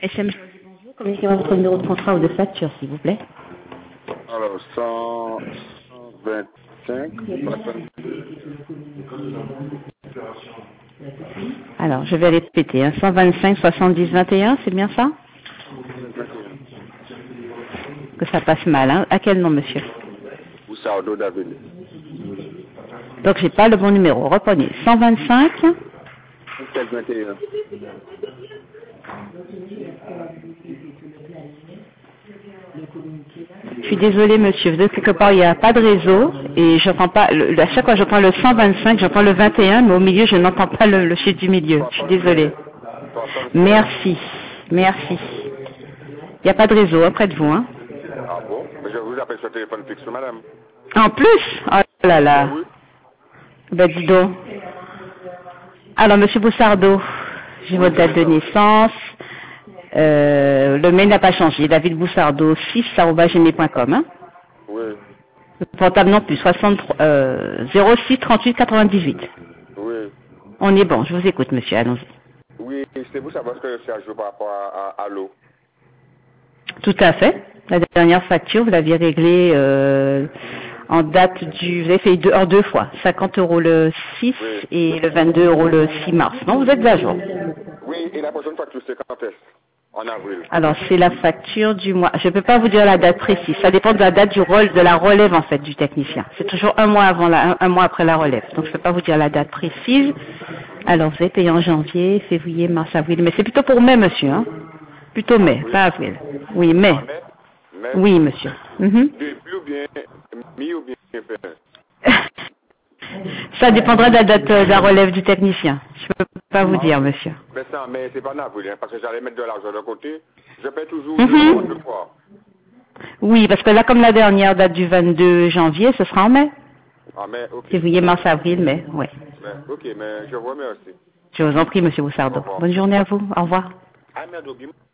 SM, bonjour. Communiquez-moi votre numéro de contrat ou de facture, s'il vous plaît. Alors, 125, Alors, je vais répéter, hein, 125 70 21, c'est bien ça? Que ça passe mal, hein. À quel nom, monsieur? Boussardo David. Donc, j'ai pas le bon numéro. Reprenez. 125. 21. Je suis désolée, monsieur. Vous êtes quelque part, il n'y a pas de réseau et j'entends pas. À chaque fois, j'entends le 125, j'entends le 21, mais au milieu, je n'entends pas le chiffre du milieu. Je suis désolée. Merci. Merci. Il n'y a pas de réseau près de vous, hein? Ah bon? Mais je vous appelle sur le téléphone fixe, madame. En plus? Oh là là. Oui. Ben, dis donc. Alors, monsieur Boussardo, j'ai votre date de naissance. Le mail n'a pas changé. David Boussardo, 6@gmail.com, hein? Oui. Le portable non plus, 63, 06 38 98. Oui. On est bon, je vous écoute, monsieur, allons-y. Oui, c'est vous savoir ce que c'est à jour par rapport à l'eau. Tout à fait. La dernière facture, vous l'aviez réglée en date du... Vous avez fait en deux fois. 50 € le 6 Oui. et le 22 € le 6 mars. Non, vous êtes à jour. Oui, et la prochaine facture, c'est quand est-ce? En avril. Alors, c'est la facture du mois. Je ne peux pas vous dire la date précise. Ça dépend de la date de la relève, en fait, du technicien. C'est toujours un mois avant un mois après la relève. Donc, je ne peux pas vous dire la date précise. Alors, vous avez payé en janvier, février, mars, avril. Mais c'est plutôt pour mai, monsieur, hein? Plutôt mai, Oui. pas avril. Oui, mai. En mai? Mai? Oui, monsieur. Mhm. Début ou bien mi ou bien fin? Ça dépendra de la date de la relève du technicien. Je ne peux pas vous dire, monsieur. Mais ça, mais c'est pas en avril, hein, parce que j'allais mettre de l'argent de côté. Je paie toujours Mhm. deux fois. Oui, parce que là, comme la dernière date du 22 janvier, ce sera en mai. Ah, mais ok. Février, mars, avril, mai. Oui. Mais, ok, mais je vous remercie. Je vous en prie, monsieur Au Boussardo. revoir. Bonne journée à vous. Au revoir. Ah, merde,